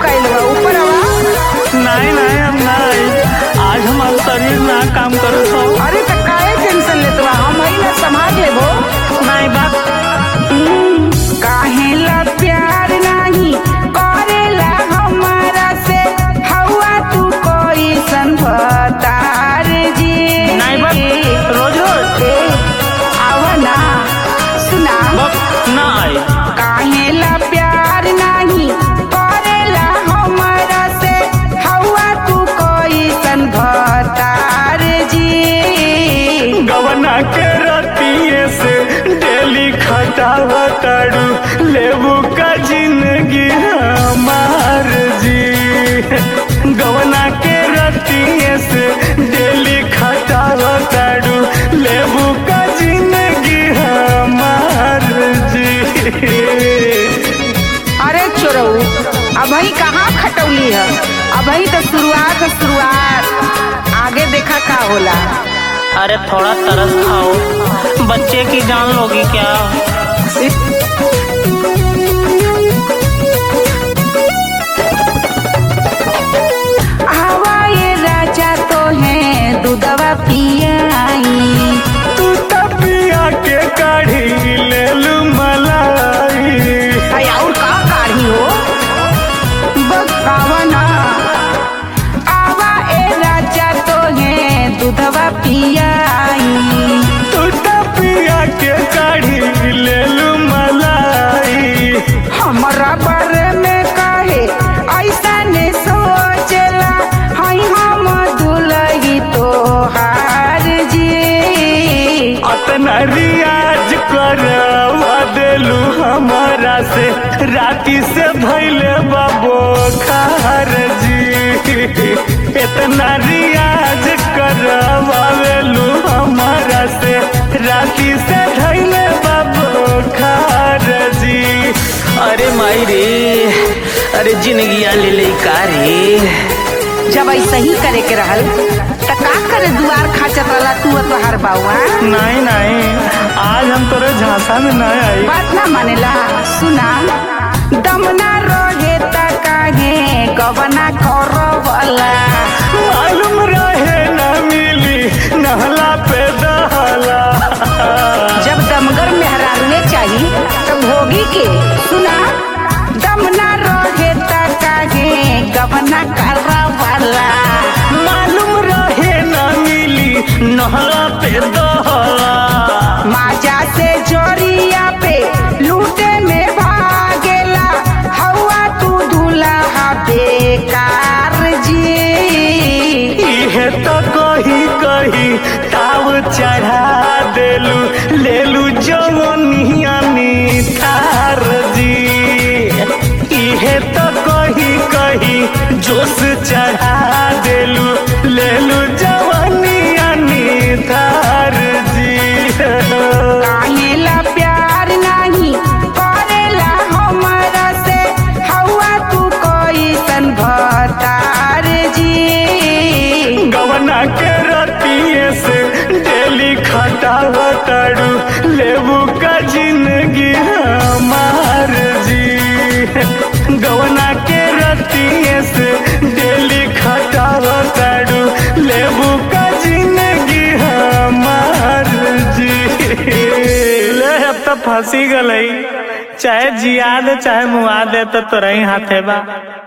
कैल बा ऊपर आवा। नहीं नहीं हम नहीं, आज हमारा शरीर ना काम करत हो। अरे तो काहे टेंशन लेत बा, हम ही ना संभाल लेबो। नहीं बात काहे ला प्यार नहीं करेला हमारा से, हवा तू कोई संभतार जी। नहीं बात रोज रोज आवा ना सुना नहीं। काहे ला प्यार नहीं करेला हमारा से, हवा तू कोई संभतार जी। गवना के रतिये से डेली खटावा ताड़ू, लेबू का जिंदगी हमार जी। गवना के रतिये से डेली खटावा ताड़ू, लेबू का जिंदगी हमार जी। अरे चोरऊ, अभी कहाँ खटौली है, अभी तो शुरुआत, आगे देखा का होला। अरे थोड़ा तरस खाओ, बच्चे की जान लोगी क्या? हवा ये राजा तो है दूधवा पियाई, तू तो पिया के काढ़ी ले लू मलाई। और का काढ़ी हो बतावा ना। आवा ए राजा तो है दूधवा पियाई, तू तो पिया के काढ़ी ले लू मलाई। हमारा बारे में काहे ऐसा ने सोचला, हई हम दुलही तोहार जी। अतना रियाज करवा देलू हमारा से, राती से भैले बाबो खार जी। इतना रियाज करवावेलू हमारा से, राती से भैले बाबो खार जी। अरे माई रे, अरे जिंदगी ले ले का रे। जब ऐसा ही करे के रहल त का करे, दुआर खाचत वाला तू तोहार बाउआ। नहीं नहीं, आज हम तोरे झांसा में नहीं आई। बात ना मानेला सुना, दम ना रहे त काहे गवना करवला। मालूम रहे न मिली नहला पे दहला। जब दमगर मेहरारूए चाहिए तब भोगी के। सुना, दम ना रहे त काहे गवना करवला। मालूम रहे न मिली नहला पे दहला। माजा से जोरिया पे लूटे में भागेला, हवा तू दूल्हा बेकार जी। इहे तो कही कही ताव चढ़ा देलू, लेलू जवनिया निथार जी। इहे तो कही कही जोश चढ़ा देलू, लेलू जवनिया निथार जी। काहे ला प्यार नहीं करेला हमारा से, हवा तू कोई संभतार जी। गवना के रतिये से डेली खटावा ताड़ू, लेबू का जिंदगी हमार जी। गवना के रतिये से डेली खटावा ताड़ू, लेबू का जिंदगी हमार जी। ले अब तो फंसी गई, चाहे जिया दे चाहे मुआ दे तो तोरा ही हाथे बा।